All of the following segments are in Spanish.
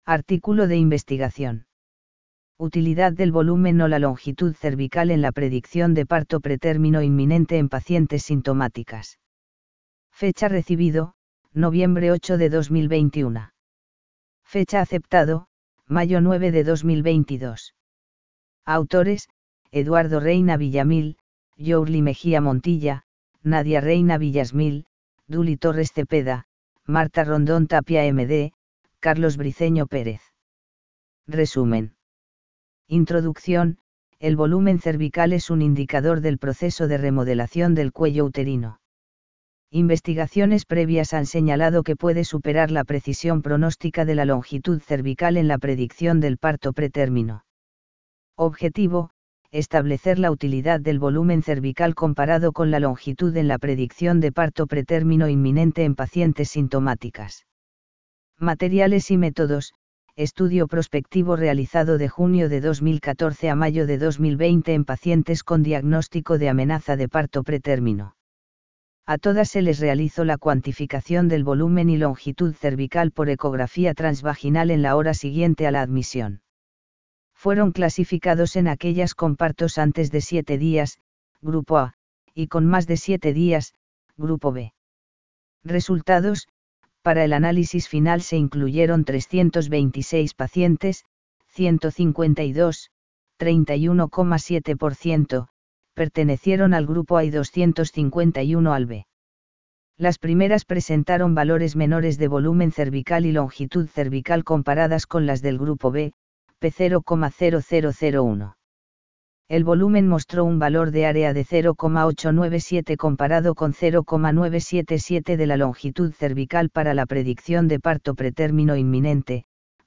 Artículo de investigación. Utilidad del volumen o la longitud cervical en la predicción de parto pretérmino inminente en pacientes sintomáticas. Fecha recibido, noviembre 8 de 2021. Fecha aceptado, mayo 9 de 2022. Autores, Eduardo Reina Villamil, Yourli Mejía Montilla, Nadia Reina Villasmil, Duli Torres Cepeda, Marta Rondón Tapia MD, Carlos Briceño Pérez. Resumen. Introducción. El volumen cervical es un indicador del proceso de remodelación del cuello uterino. Investigaciones previas han señalado que puede superar la precisión pronóstica de la longitud cervical en la predicción del parto pretérmino. Objetivo: establecer la utilidad del volumen cervical comparado con la longitud en la predicción de parto pretérmino inminente en pacientes sintomáticas. Materiales y métodos. Estudio prospectivo realizado de junio de 2014 a mayo de 2020 en pacientes con diagnóstico de amenaza de parto pretérmino. A todas se les realizó la cuantificación del volumen y longitud cervical por ecografía transvaginal en la hora siguiente a la admisión. Fueron clasificados en aquellas con partos antes de 7 días, grupo A, y con más de 7 días, grupo B. Resultados: para el análisis final se incluyeron 326 pacientes, 152, 31,7%, pertenecieron al grupo A y 251 al B. Las primeras presentaron valores menores de volumen cervical y longitud cervical comparadas con las del grupo B, P0,0001. El volumen mostró un valor de área de 0,897 comparado con 0,977 de la longitud cervical para la predicción de parto pretérmino inminente,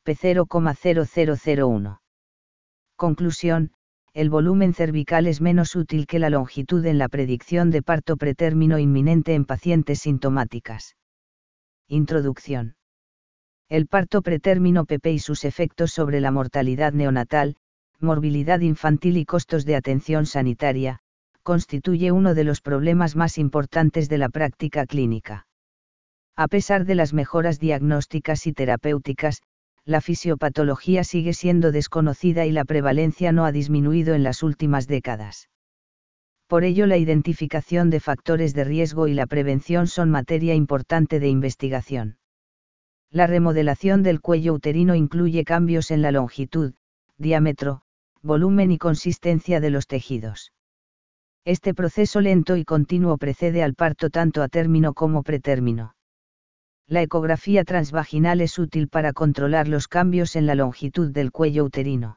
P0,0001. Conclusión: el volumen cervical es menos útil que la longitud en la predicción de parto pretérmino inminente en pacientes sintomáticas. Introducción. El parto pretérmino PP y sus efectos sobre la mortalidad neonatal, morbilidad infantil y costos de atención sanitaria, constituye uno de los problemas más importantes de la práctica clínica. A pesar de las mejoras diagnósticas y terapéuticas, la fisiopatología sigue siendo desconocida y la prevalencia no ha disminuido en las últimas décadas. Por ello, la identificación de factores de riesgo y la prevención son materia importante de investigación. La remodelación del cuello uterino incluye cambios en la longitud, diámetro, volumen y consistencia de los tejidos. Este proceso lento y continuo precede al parto tanto a término como pretérmino. La ecografía transvaginal es útil para controlar los cambios en la longitud del cuello uterino.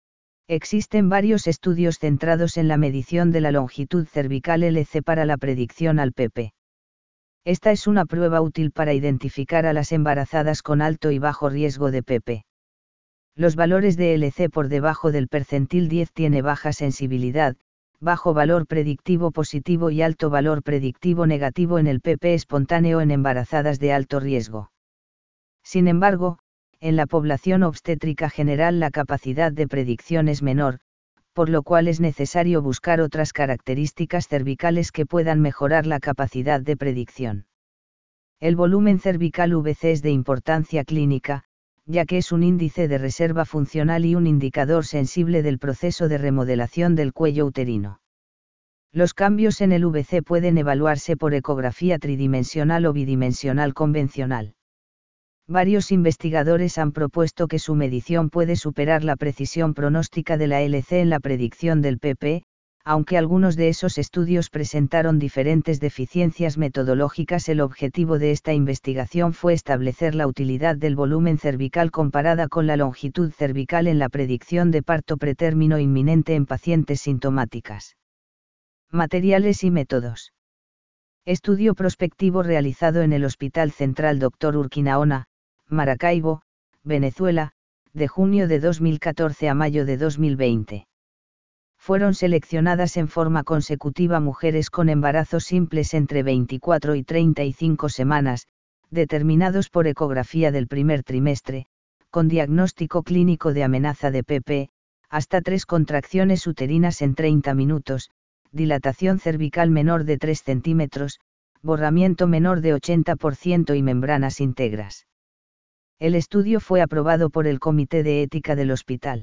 Existen varios estudios centrados en la medición de la longitud cervical LC para la predicción al PP. Esta es una prueba útil para identificar a las embarazadas con alto y bajo riesgo de PP. Los valores de LC por debajo del percentil 10 tiene baja sensibilidad, bajo valor predictivo positivo y alto valor predictivo negativo en el PP espontáneo en embarazadas de alto riesgo. Sin embargo, en la población obstétrica general la capacidad de predicción es menor, por lo cual es necesario buscar otras características cervicales que puedan mejorar la capacidad de predicción. El volumen cervical VC es de importancia clínica, ya que es un índice de reserva funcional y un indicador sensible del proceso de remodelación del cuello uterino. Los cambios en el VC pueden evaluarse por ecografía tridimensional o bidimensional convencional. Varios investigadores han propuesto que su medición puede superar la precisión pronóstica de la LC en la predicción del PP, aunque algunos de esos estudios presentaron diferentes deficiencias metodológicas. El objetivo de esta investigación fue establecer la utilidad del volumen cervical comparada con la longitud cervical en la predicción de parto pretérmino inminente en pacientes sintomáticas. Materiales y métodos. Estudio prospectivo realizado en el Hospital Central Dr. Urquinaona, Maracaibo, Venezuela, de junio de 2014 a mayo de 2020. Fueron seleccionadas en forma consecutiva mujeres con embarazos simples entre 24 y 35 semanas, determinados por ecografía del primer trimestre, con diagnóstico clínico de amenaza de PP, hasta 3 contracciones uterinas en 30 minutos, dilatación cervical menor de 3 centímetros, borramiento menor de 80% y membranas íntegras. El estudio fue aprobado por el Comité de Ética del hospital.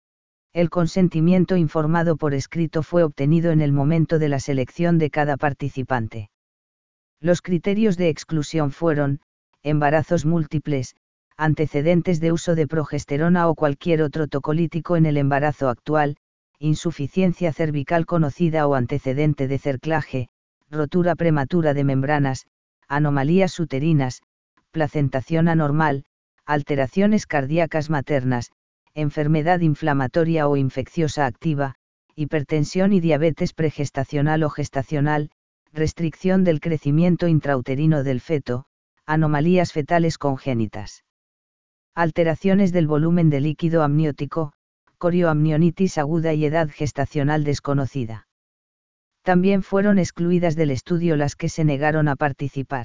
El consentimiento informado por escrito fue obtenido en el momento de la selección de cada participante. Los criterios de exclusión fueron: embarazos múltiples, antecedentes de uso de progesterona o cualquier otro tocolítico en el embarazo actual, insuficiencia cervical conocida o antecedente de cerclaje, rotura prematura de membranas, anomalías uterinas, placentación anormal, alteraciones cardíacas maternas, enfermedad inflamatoria o infecciosa activa, hipertensión y diabetes pregestacional o gestacional, restricción del crecimiento intrauterino del feto, anomalías fetales congénitas. Alteraciones del volumen de líquido amniótico, corioamnionitis aguda y edad gestacional desconocida. También fueron excluidas del estudio las que se negaron a participar.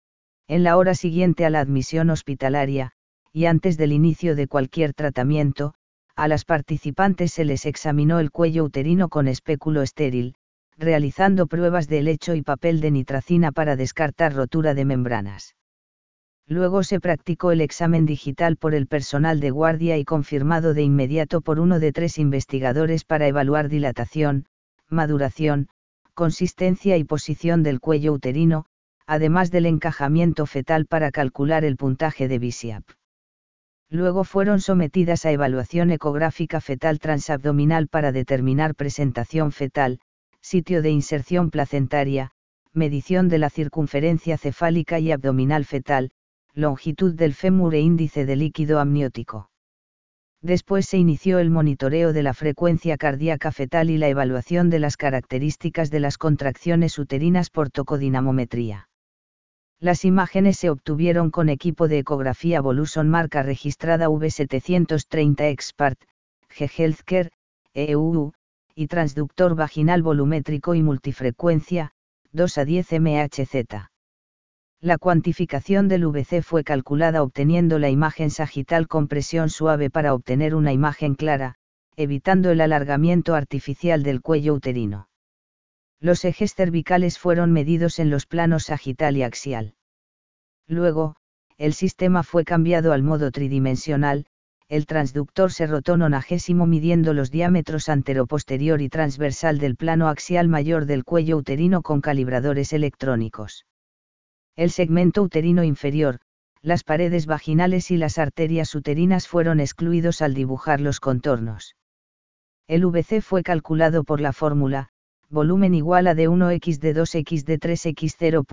En la hora siguiente a la admisión hospitalaria, y antes del inicio de cualquier tratamiento, a las participantes se les examinó el cuello uterino con espéculo estéril, realizando pruebas de helecho y papel de nitracina para descartar rotura de membranas. Luego se practicó el examen digital por el personal de guardia y confirmado de inmediato por uno de 3 investigadores para evaluar dilatación, maduración, consistencia y posición del cuello uterino, además del encajamiento fetal para calcular el puntaje de BISIAP. Luego fueron sometidas a evaluación ecográfica fetal transabdominal para determinar presentación fetal, sitio de inserción placentaria, medición de la circunferencia cefálica y abdominal fetal, longitud del fémur e índice de líquido amniótico. Después se inició el monitoreo de la frecuencia cardíaca fetal y la evaluación de las características de las contracciones uterinas por tocodinamometría. Las imágenes se obtuvieron con equipo de ecografía Voluson marca registrada V730 Expert, G-Healthcare, EUU, y transductor vaginal volumétrico y multifrecuencia, 2 a 10 MHz. La cuantificación del VC fue calculada obteniendo la imagen sagital con presión suave para obtener una imagen clara, evitando el alargamiento artificial del cuello uterino. Los ejes cervicales fueron medidos en los planos sagital y axial. Luego, el sistema fue cambiado al modo tridimensional, el transductor se rotó 90 midiendo los diámetros anteroposterior y transversal del plano axial mayor del cuello uterino con calibradores electrónicos. El segmento uterino inferior, las paredes vaginales y las arterias uterinas fueron excluidos al dibujar los contornos. El VC fue calculado por la fórmula, volumen igual a D1x D2x D3x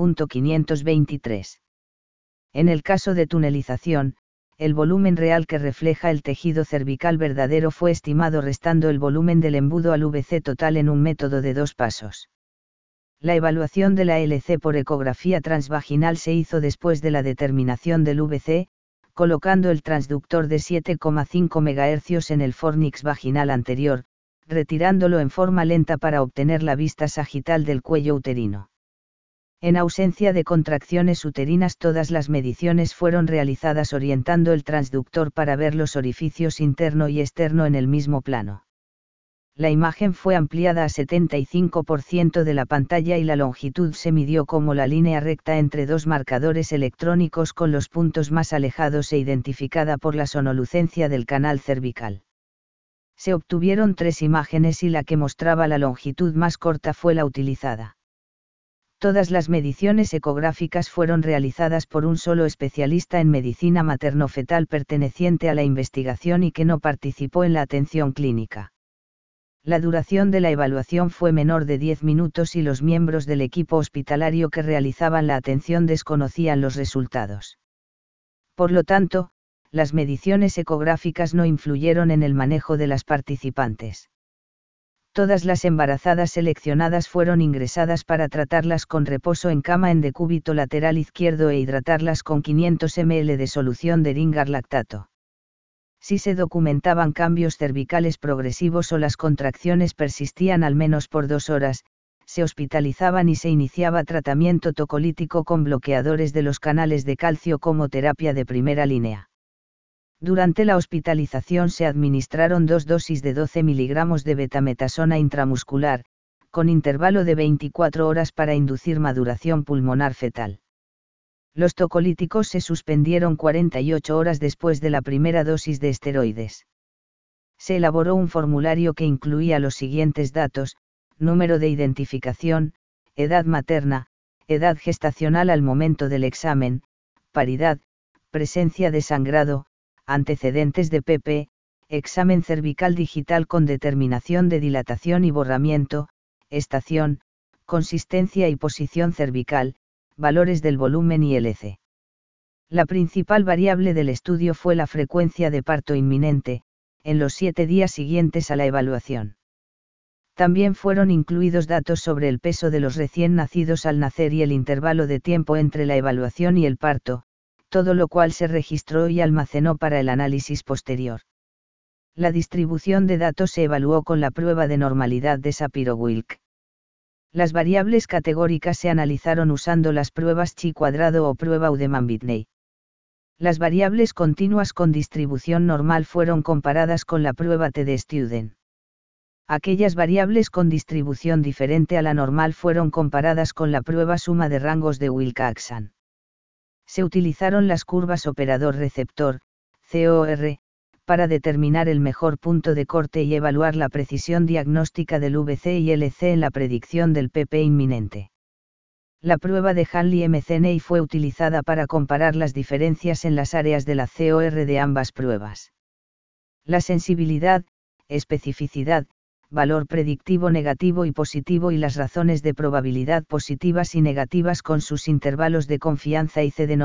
0.523. En el caso de tunelización, el volumen real que refleja el tejido cervical verdadero fue estimado restando el volumen del embudo al VC total en un método de 2 pasos. La evaluación de la LC por ecografía transvaginal se hizo después de la determinación del VC, colocando el transductor de 7,5 MHz en el fornix vaginal anterior, retirándolo en forma lenta para obtener la vista sagital del cuello uterino. En ausencia de contracciones uterinas, todas las mediciones fueron realizadas orientando el transductor para ver los orificios interno y externo en el mismo plano. La imagen fue ampliada a 75% de la pantalla y la longitud se midió como la línea recta entre 2 marcadores electrónicos con los puntos más alejados e identificada por la sonolucencia del canal cervical. Se obtuvieron 3 imágenes y la que mostraba la longitud más corta fue la utilizada. Todas las mediciones ecográficas fueron realizadas por un solo especialista en medicina materno-fetal perteneciente a la investigación y que no participó en la atención clínica. La duración de la evaluación fue menor de 10 minutos y los miembros del equipo hospitalario que realizaban la atención desconocían los resultados. Por lo tanto, las mediciones ecográficas no influyeron en el manejo de las participantes. Todas las embarazadas seleccionadas fueron ingresadas para tratarlas con reposo en cama en decúbito lateral izquierdo e hidratarlas con 500 ml de solución de Ringar lactato. Si se documentaban cambios cervicales progresivos o las contracciones persistían al menos por 2 horas, se hospitalizaban y se iniciaba tratamiento tocolítico con bloqueadores de los canales de calcio como terapia de primera línea. Durante la hospitalización se administraron 2 dosis de 12 mg de betametasona intramuscular, con intervalo de 24 horas para inducir maduración pulmonar fetal. Los tocolíticos se suspendieron 48 horas después de la primera dosis de esteroides. Se elaboró un formulario que incluía los siguientes datos: número de identificación, edad materna, edad gestacional al momento del examen, paridad, presencia de sangrado, antecedentes de PP, examen cervical digital con determinación de dilatación y borramiento, estación, consistencia y posición cervical, valores del volumen y LC. La principal variable del estudio fue la frecuencia de parto inminente, en los 7 días siguientes a la evaluación. También fueron incluidos datos sobre el peso de los recién nacidos al nacer y el intervalo de tiempo entre la evaluación y el parto, todo lo cual se registró y almacenó para el análisis posterior. La distribución de datos se evaluó con la prueba de normalidad de Shapiro-Wilk. Las variables categóricas se analizaron usando las pruebas chi-cuadrado o prueba Udemann-Whitney. Las variables continuas con distribución normal fueron comparadas con la prueba T de Student. Aquellas variables con distribución diferente a la normal fueron comparadas con la prueba suma de rangos de Wilcoxon. Se utilizaron las curvas operador-receptor, COR, para determinar el mejor punto de corte y evaluar la precisión diagnóstica del VC y LC en la predicción del PP inminente. La prueba de Hanley-McNeil fue utilizada para comparar las diferencias en las áreas de la COR de ambas pruebas. La sensibilidad, especificidad, valor predictivo negativo y positivo y las razones de probabilidad positivas y negativas con sus intervalos de confianza y C de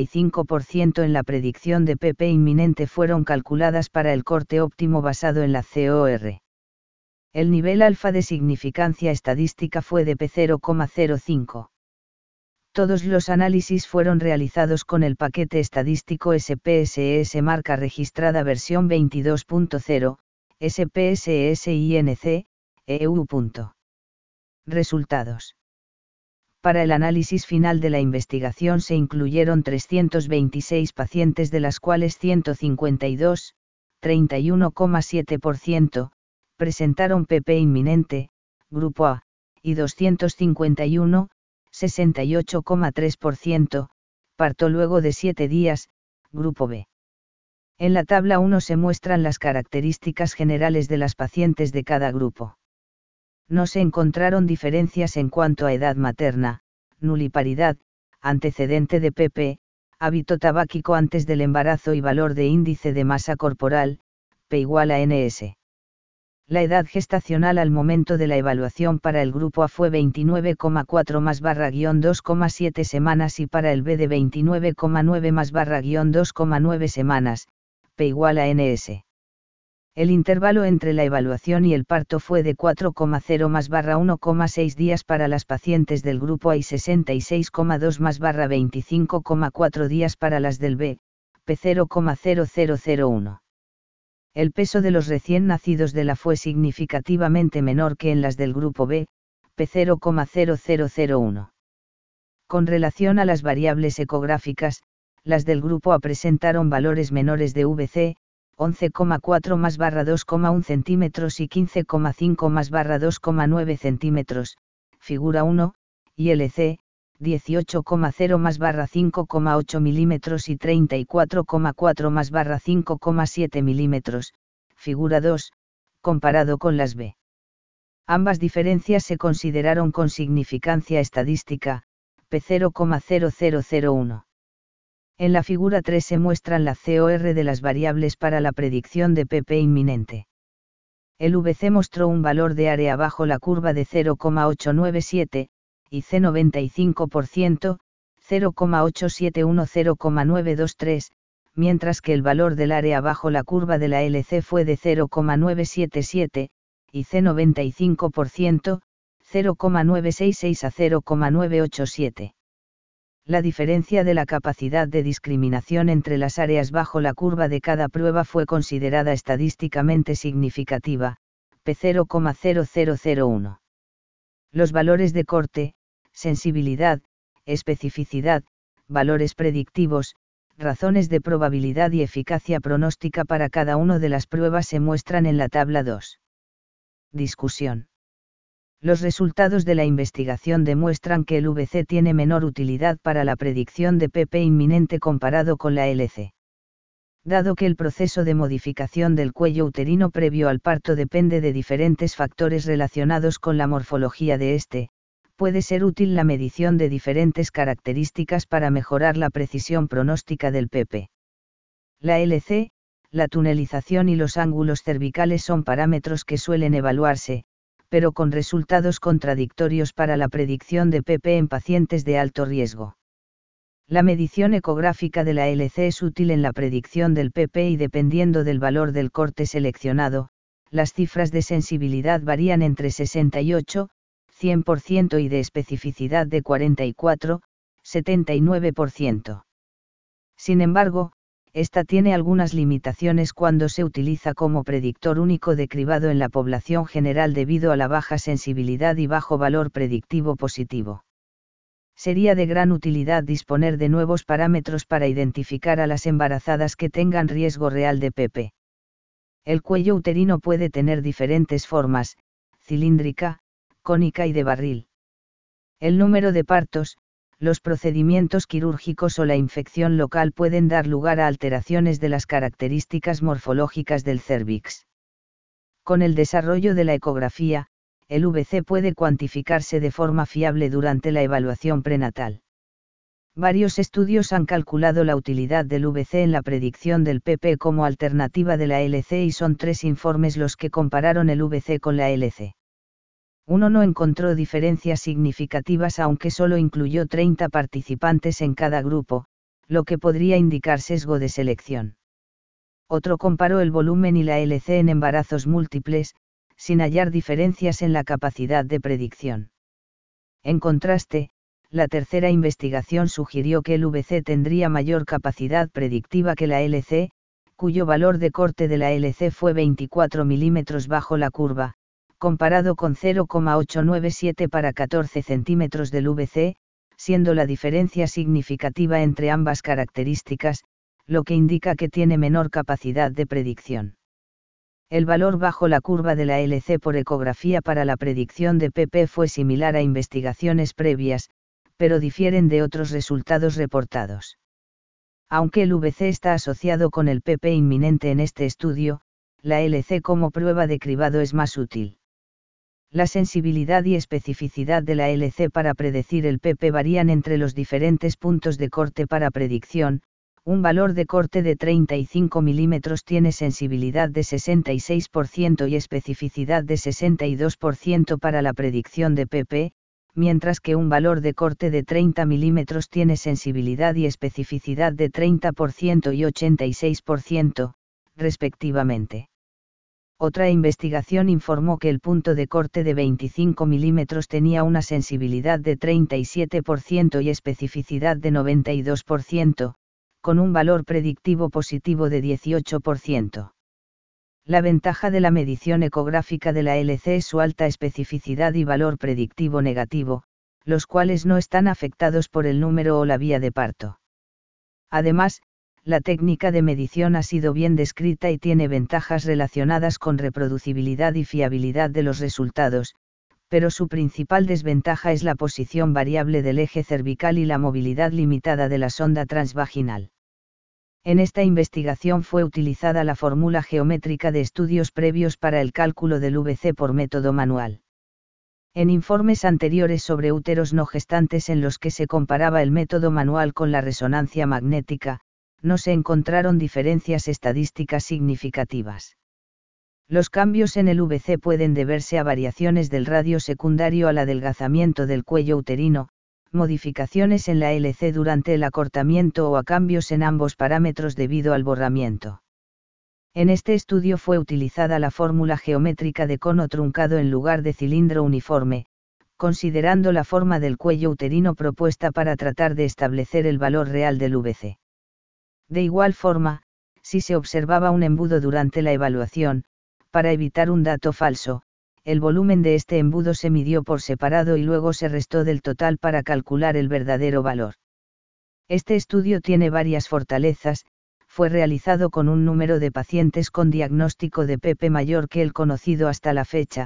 95% en la predicción de PP inminente fueron calculadas para el corte óptimo basado en la COR. El nivel alfa de significancia estadística fue de P0,05. Todos los análisis fueron realizados con el paquete estadístico SPSS marca registrada versión 22.0, SPSS-INC, EU. Resultados. Para el análisis final de la investigación se incluyeron 326 pacientes, de las cuales 152, 31,7%, presentaron PP inminente, grupo A, y 251, 68,3%, parto luego de 7 días, grupo B. En la tabla 1 se muestran las características generales de las pacientes de cada grupo. No se encontraron diferencias en cuanto a edad materna, nuliparidad, antecedente de PP, hábito tabáquico antes del embarazo y valor de índice de masa corporal, P igual a NS. La edad gestacional al momento de la evaluación para el grupo A fue 29,4 +/2,7 semanas y para el B de 29,9 +/2,9 semanas, P igual a NS. El intervalo entre la evaluación y el parto fue de 4,0 +/1,6 días para las pacientes del grupo A y 66,2 +/25,4 días para las del B, P 0,0001. El peso de los recién nacidos de la fue significativamente menor que en las del grupo B, P 0,0001. Con relación a las variables ecográficas, las del grupo A presentaron valores menores de VC, 11,4 +/2,1 centímetros y 15,5 +/2,9 centímetros, figura 1, y LC, 18,0 +/5,8 milímetros y 34,4 +/5,7 milímetros, figura 2, comparado con las B. Ambas diferencias se consideraron con significancia estadística, P 0,0001. En la figura 3 se muestran la COR de las variables para la predicción de PP inminente. El VC mostró un valor de área bajo la curva de 0,897, y C 95%, 0,871-0,923, mientras que el valor del área bajo la curva de la LC fue de 0,977, y C 95%, 0,966 a 0,987. La diferencia de la capacidad de discriminación entre las áreas bajo la curva de cada prueba fue considerada estadísticamente significativa, P 0,0001. Los valores de corte, sensibilidad, especificidad, valores predictivos, razones de probabilidad y eficacia pronóstica para cada una de las pruebas se muestran en la tabla 2. Discusión. Los resultados de la investigación demuestran que el VC tiene menor utilidad para la predicción de PP inminente comparado con la LC. Dado que el proceso de modificación del cuello uterino previo al parto depende de diferentes factores relacionados con la morfología de este, puede ser útil la medición de diferentes características para mejorar la precisión pronóstica del PP. La LC, la tunelización y los ángulos cervicales son parámetros que suelen evaluarse, pero con resultados contradictorios para la predicción de PP en pacientes de alto riesgo. La medición ecográfica de la LC es útil en la predicción del PP y dependiendo del valor del corte seleccionado, las cifras de sensibilidad varían entre 68, 100% y de especificidad de 44, 79%. Sin embargo, esta tiene algunas limitaciones cuando se utiliza como predictor único de cribado en la población general debido a la baja sensibilidad y bajo valor predictivo positivo. Sería de gran utilidad disponer de nuevos parámetros para identificar a las embarazadas que tengan riesgo real de PP. El cuello uterino puede tener diferentes formas, cilíndrica, cónica y de barril. El número de partos, los procedimientos quirúrgicos o la infección local pueden dar lugar a alteraciones de las características morfológicas del cérvix. Con el desarrollo de la ecografía, el VC puede cuantificarse de forma fiable durante la evaluación prenatal. Varios estudios han calculado la utilidad del VC en la predicción del PP como alternativa de la LC y son 3 informes los que compararon el VC con la LC. Uno no encontró diferencias significativas aunque solo incluyó 30 participantes en cada grupo, lo que podría indicar sesgo de selección. Otro comparó el volumen y la LC en embarazos múltiples, sin hallar diferencias en la capacidad de predicción. En contraste, la tercera investigación sugirió que el VC tendría mayor capacidad predictiva que la LC, cuyo valor de corte de la LC fue 24 milímetros bajo la curva, comparado con 0,897 para 14 centímetros del VC, siendo la diferencia significativa entre ambas características, lo que indica que tiene menor capacidad de predicción. El valor bajo la curva de la LC por ecografía para la predicción de PP fue similar a investigaciones previas, pero difieren de otros resultados reportados. Aunque el VC está asociado con el PP inminente en este estudio, la LC como prueba de cribado es más útil. La sensibilidad y especificidad de la LC para predecir el PP varían entre los diferentes puntos de corte para predicción. Un valor de corte de 35 milímetros tiene sensibilidad de 66% y especificidad de 62% para la predicción de PP, mientras que un valor de corte de 30 milímetros tiene sensibilidad y especificidad de 30% y 86%, respectivamente. Otra investigación informó que el punto de corte de 25 milímetros tenía una sensibilidad de 37% y especificidad de 92%, con un valor predictivo positivo de 18%. La ventaja de la medición ecográfica de la LC es su alta especificidad y valor predictivo negativo, los cuales no están afectados por el número o la vía de parto. Además, la técnica de medición ha sido bien descrita y tiene ventajas relacionadas con reproducibilidad y fiabilidad de los resultados, pero su principal desventaja es la posición variable del eje cervical y la movilidad limitada de la sonda transvaginal. En esta investigación fue utilizada la fórmula geométrica de estudios previos para el cálculo del VC por método manual. En informes anteriores sobre úteros no gestantes en los que se comparaba el método manual con la resonancia magnética, no se encontraron diferencias estadísticas significativas. Los cambios en el VC pueden deberse a variaciones del radio secundario al adelgazamiento del cuello uterino, modificaciones en la LC durante el acortamiento o a cambios en ambos parámetros debido al borramiento. En este estudio fue utilizada la fórmula geométrica de cono truncado en lugar de cilindro uniforme, considerando la forma del cuello uterino propuesta para tratar de establecer el valor real del VC. De igual forma, si se observaba un embudo durante la evaluación, para evitar un dato falso, el volumen de este embudo se midió por separado y luego se restó del total para calcular el verdadero valor. Este estudio tiene varias fortalezas, fue realizado con un número de pacientes con diagnóstico de PP mayor que el conocido hasta la fecha,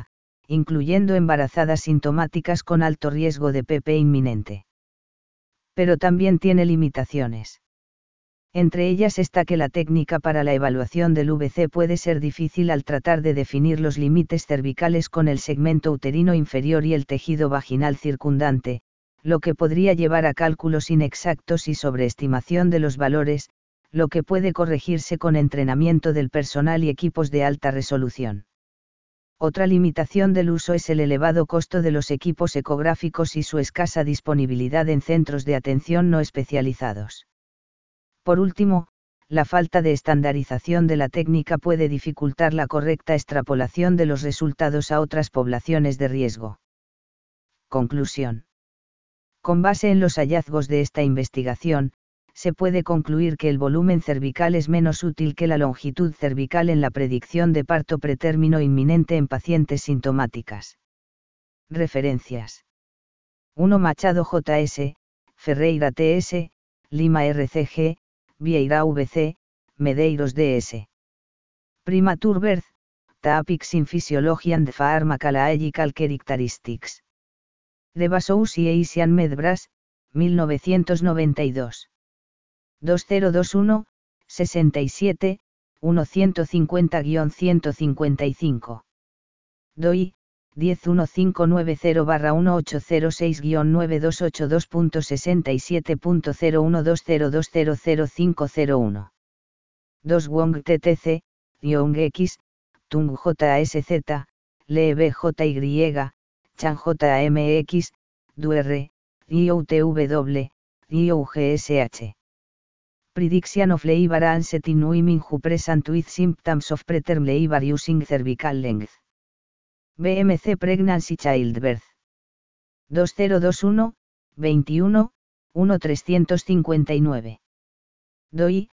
incluyendo embarazadas sintomáticas con alto riesgo de PP inminente. Pero también tiene limitaciones. Entre ellas está que la técnica para la evaluación del VC puede ser difícil al tratar de definir los límites cervicales con el segmento uterino inferior y el tejido vaginal circundante, lo que podría llevar a cálculos inexactos y sobreestimación de los valores, lo que puede corregirse con entrenamiento del personal y equipos de alta resolución. Otra limitación del uso es el elevado costo de los equipos ecográficos y su escasa disponibilidad en centros de atención no especializados. Por último, la falta de estandarización de la técnica puede dificultar la correcta extrapolación de los resultados a otras poblaciones de riesgo. Conclusión. Con base en los hallazgos de esta investigación, se puede concluir que el volumen cervical es menos útil que la longitud cervical en la predicción de parto pretérmino inminente en pacientes sintomáticas. Referencias. 1. Machado J.S., Ferreira T.S., Lima RCG, Vieira VC, Medeiros DS. Premature Birth, Topics in Physiology and Pharmacological Characteristics. Devasous y Asian Medbras, 1992. 2021, 67, 150-155. DOI, 10196-1806-9282.67.01202000501. 2 Wong TTC, Young X, Tung JSZ, Lee BJY, Chan JMX, Duer, IOTW, IOGSH. Prediction of labor onset in women who present with symptoms of preterm labor using cervical length. BMC Pregnancy Childbirth. 2021, 21, 1359. DOI,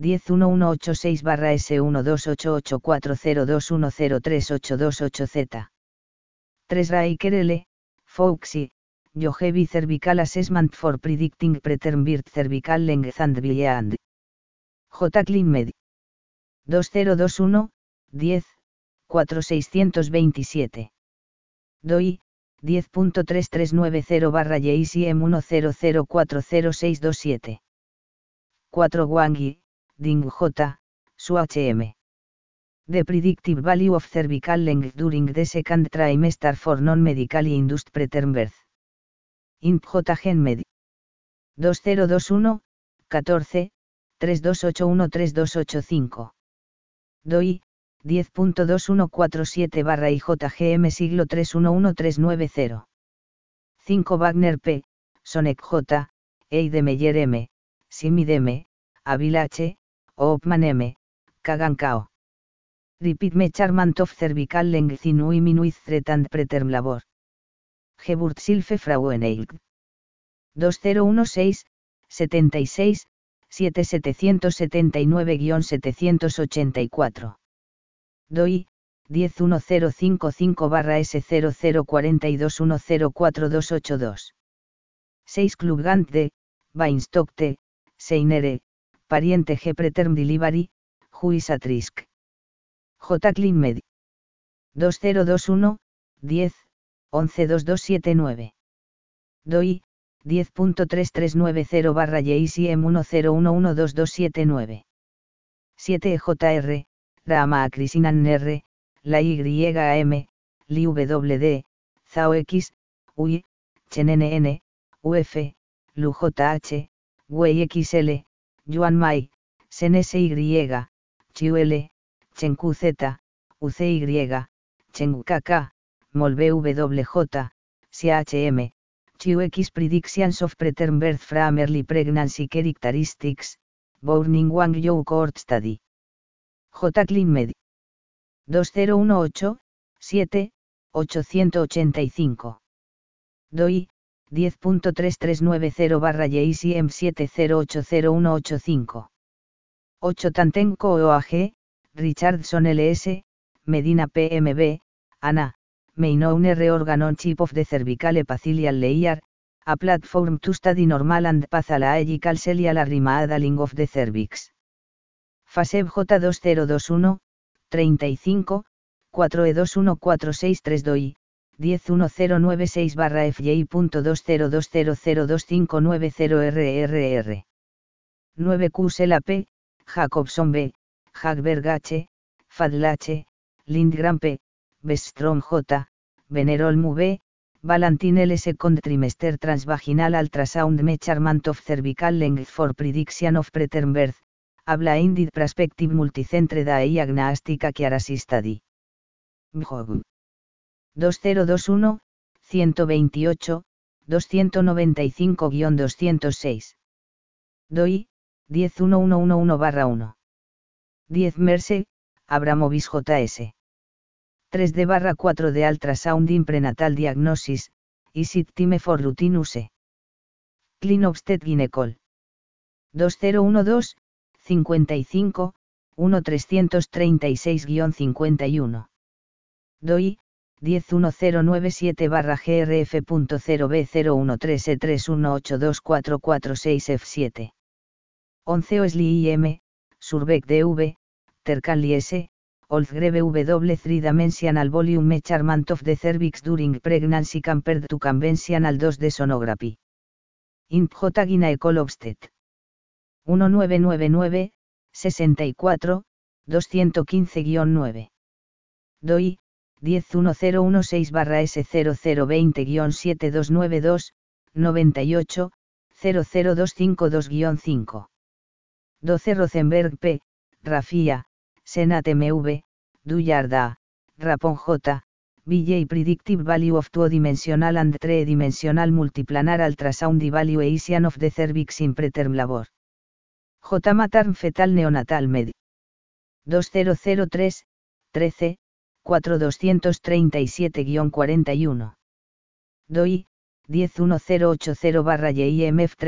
10186-S1288402103828Z. 3 Riker L., Fouxy, Yohevi Cervical Assessment for Predicting Preterm Birth Cervical Length and Beyond. J. ClinMed. 2021, 10, 4627. DOI, 10.3390/JICM10040627. 4 Wang, Ding J., Su HM. The Predictive Value of Cervical Length During the Second Trimester for Non-Medically Induced Preterm Birth. Int J. GenMed. 2021, 14, 32813285. DOI, 10.2147/IJGM siglo 311390. 5 Wagner P., Sonek J., Eidemeyer M., Simid M., Avila H., Opman M., Kagan Kao. Repeat measurement of cervical length in women with threat and preterm labor. Geburtshilfe Frauenheim. 2016, 76, 7779-784. DOI, 10055/S00421042282. 6 Klubgant D., Weinstock T., Seinere, pariente G. Preterm Delivery, Who is at risk. J. ClinMed. 2021, 10, 112279. DOI, 10.3390/JICM10112279. 7 EJR, Rama Acrisinan R, La YAM, Li WD, Zhao X, UI, Chen NN, UF, Lu JH, Wei XL, Yuan Mai, Sen SY, Chiu-L, Chen QZ, UCY, Chen KK, Mol BWJ, CHM, Chiu X Predictions of Preterm Birth from Early Pregnancy Characteristics, Bourning Wang You Cohort Study. J. ClinMed. 2018, 7, 885. DOI, 10.3390/JICM70800185. 8 Tantenko OAG, Richardson LS, Medina PMB, Ana, Main Reorgan on Chip of the Cervical Epithelial Layer, a Platform to Study Normal and Pathological Cellular Remodeling of the Cervix. FASEB J2021, 35, 4E21463 DOI, 10096/FJ.2020020259002590RRR. 9 Kusela P., Jacobson B., Hagberg H., Fadl H., Lindgren P., Bestrom J., Venerolm V., Valentin L. Second Trimester Transvaginal Ultrasound Measurement of Cervical Length for Prediction of Preterm Birth, Blinded Prospective Multicentre Diagnostic Accuracy Study. BHOG 2021, 128, 295-206. DOI, 10111-1. 10 Merse, Abramovis JS. 3D/4 de Ultrasound in Prenatal Diagnosis, Is it time for routine use? Clean Obstet Gynecol. 2012, 55, 1336-51. DOI, 10197/GRF.0B013E3182446 F7. 11 Osley IM, Surbeck DV, Tercanli S., Olfgreve W 3-dimensional volume measurement of the cervix during pregnancy compared to conventional 2D sonography. Int J. Gynecol Obstet. 1999, 64, 215-9. DOI, 10116/S0020-7292, 98, 00252-5. 12 Rosenberg P., Rafia, Senat MV, Duyard A., Rapon J., BJ Predictive Value of Two-Dimensional and Three-Dimensional Multiplanar Ultrasound Evaluation of the Cervix in Preterm Labor. J. Matarm Fetal Neonatal Med. 2003, 13, 4237-41. DOI, 10180/JIMF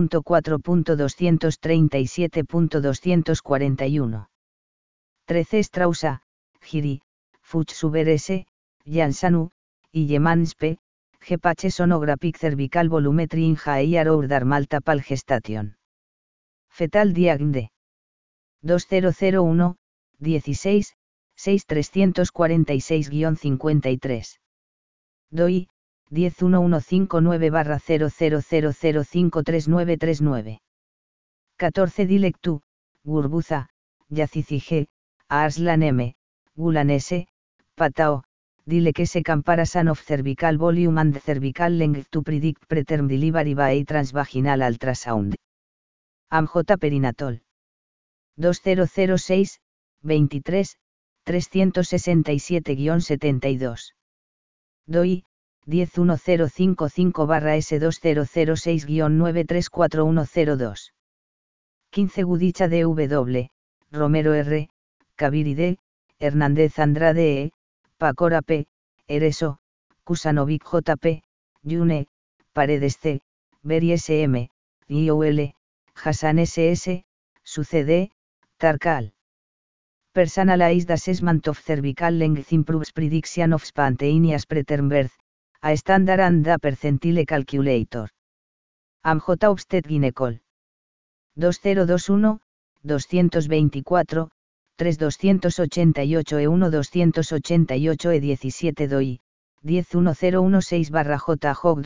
13.4.237.241. 13 Straussa, Giri, Fuchsuber S., Jansanu, y Yemans P., Gepatche Sonographic Cervical Volumetry in Higher Order Multiple Gestation. Fetal Diagd. 2001, 16, 6346-53. DOI, 10159/0000539939. 14 Dilectu, Gurbuza, Yazici G., Arslan M., Gulan S., Patao, Dilekese Comparison of Cervical Volume and Cervical Length to Predict Preterm Delivery by Transvaginal Ultrasound. AMJ Perinatol. 2006, 23, 367-72. DOI, 11055/S2006-934102. 15 Gudicha DW, Romero R., Caviri D., Hernández Andrade E., Pacora P., Ereso, Kusanovic JP, Yune, Paredes C., Beri SM, IOL, Hassan SS, Sucede, Tarkal. Personalized Assessment of Cervical Length Improves Prediction of Spontaneous Preterm Birth, a Standard and a Percentile Calculator. AMJ Obstet Gynecol. 2021, 224, 3288 E1 288 E17 DOI, 10116/JHOG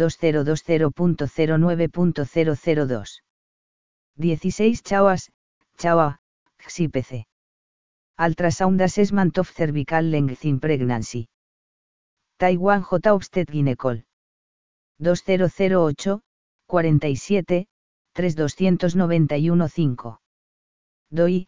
2020.009.002. 16 Chaoas, Chaoa, XIPC. Ultrasound Assessment of Cervical Length in Pregnancy. Taiwan J. Obstet Gynecol. 2008, 47, 32915. DOI,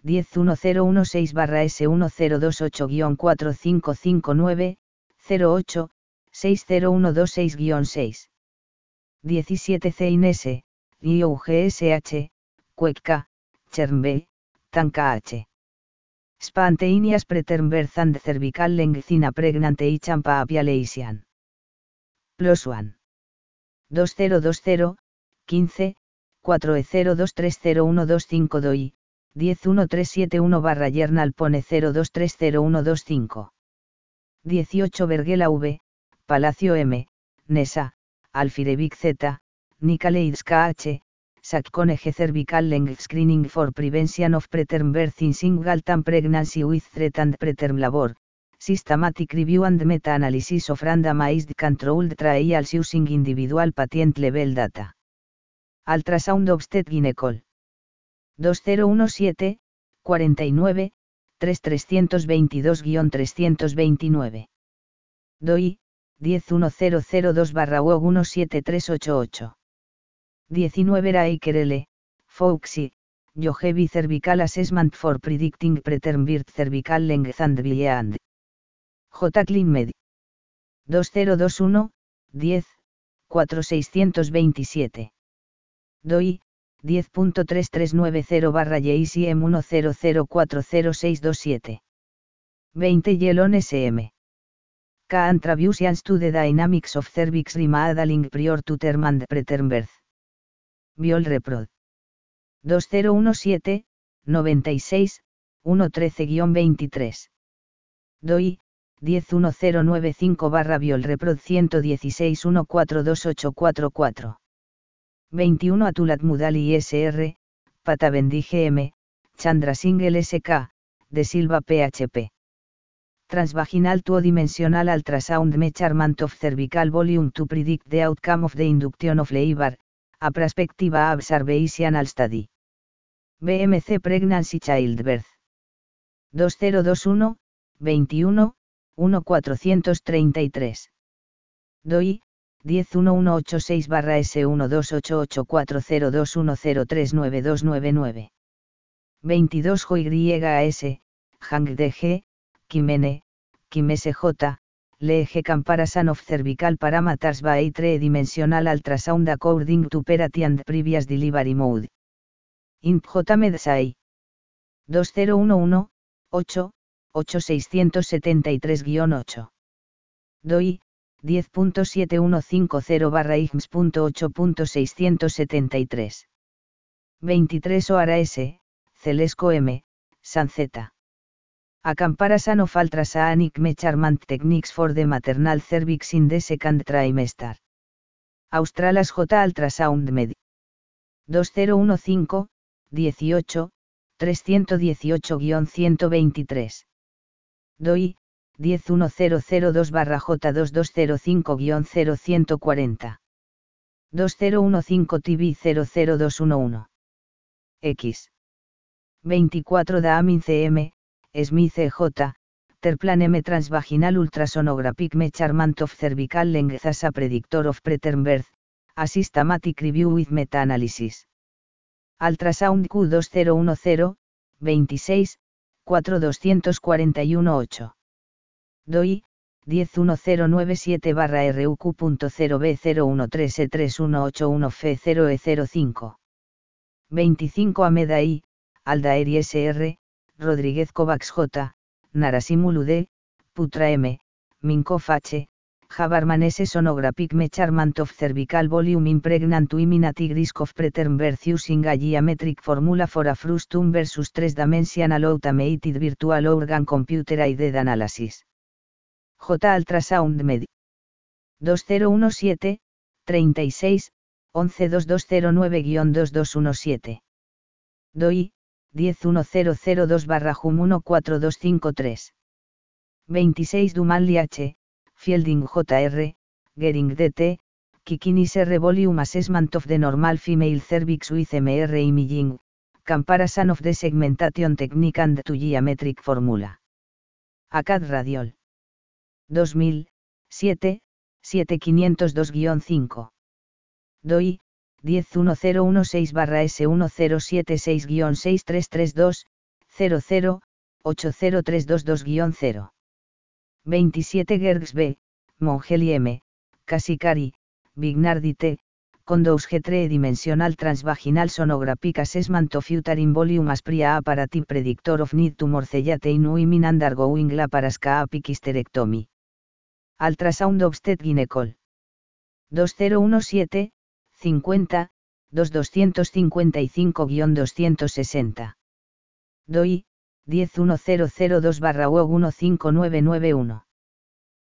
10116/S1028-4559, 08, 60126-6. 17 CINS, IUGSH, Cuecca, Chernbe, Tanca H. Spontaneous Preterm Birth and Cervical Length in a Pregnant Champa Apialation. Plus One. 2020, 15, 4E0230125 DOI, 11371/Journal Pone 02300125. 18 Berguela V, Palacio M, Nesa, Alfirevic Z, Nikaleidska H, Saccone-G Cervical Length Screening for Prevention of Preterm Birth in Singleton Pregnancy with Threatened Preterm Labor, Systematic Review and Meta-Analysis of Randomized Controlled Trials Using Individual Patient Level Data. Ultrasound Obstet Gynecol. 2017, 49, 3322-329. DOI, 10102/OG17388. 19 Raiker L., Fouxy, Yohevi Cervical Assessment for Predicting Preterm Birth Cervical Length and Beyond. J. ClinMed. 2021, 10, 4627. DOI, 10.3390/JICM10040627. 20 Yelon SM. Contributions to the Dynamics of Cervix Remodeling Prior to Term and Preterm Birth. Biolreprod. 2017, 96, 113-23. DOI, 10195/Biolreprod 116-142844. 21 Atulat Mudali ISR, Patabendi GM, Chandra Single SK, De Silva PHP. Transvaginal two-dimensional ultrasound measurement of cervical volume to predict the outcome of the induction of labor, a prospective observational study. BMC Pregnancy Childbirth. 2021, 21, 1433. DOI, 10186/S128840210392999. 22 JYAS, Hang DG, Kimene, Kimese J, LEG Comparison of Cervical Parameters by Three-Dimensional Ultrasound According to Perati and Previous Delivery Mode. Int J Medsai. 2011, 8, 8673-8. DOI, 10.7150/IGMS.8.673. 23 Oara S, Celesco M, San Z. A comparison of ultrasonic measurement techniques for the maternal cervix in the second trimester. Australas J Ultrasound Med. 2015, 18, 318-123. DOI, 10102/J2205-0140. 2015 TV 00211. X. 24 Daamin CM, Smith EJ, Terplan M Transvaginal Ultrasonographic Measurement of Cervical Length as a Predictor of Preterm Birth, a Systematic Review with Meta-Analysis. Ultrasound Q2010, 26, 42418. DOI, 10197/RUQ.0B013E31881F0E05. 25 Ameda I, Aldaeri SR, Rodríguez Kovacs J, Narasimul UD, Putra M, Minkoff H, Haberman S. Sonographic Measurement of Cervical Volume in Pregnant Women at Risk of Preterm Birth Using a Geometric Formula for a Frustum versus 3-Dimensional Automated Virtual Organ Computer Aided Analysis. J. Ultrasound Med. 2017, 36, 11-2209-2217. DOI, 10102/JUM14253. 26 Dumanli H, Fielding Jr, Gering DT, Kikinis R Volume Assessment of the Normal Female Cervix with MR Imaging, Comparison of the Segmentation Technique and to Geometric Formula. ACAD Radiol. 2007, 7502-5. DOI, 10116/S1076-63332, 00, 80322-0. 27 Gergs B, Mongeli M, Casikari, Vignardi T, Condows G3 Dimensional Transvaginal Sonographic Assessment of Uterine Volume as Pre-Operative Predictor of Need to Morcellate in Women Undergoing Laparoscopic Hysterectomy. Ultrasound Obstet Gynecol. 2017, 50, 2255-260. DOI, 10102/UOG15991.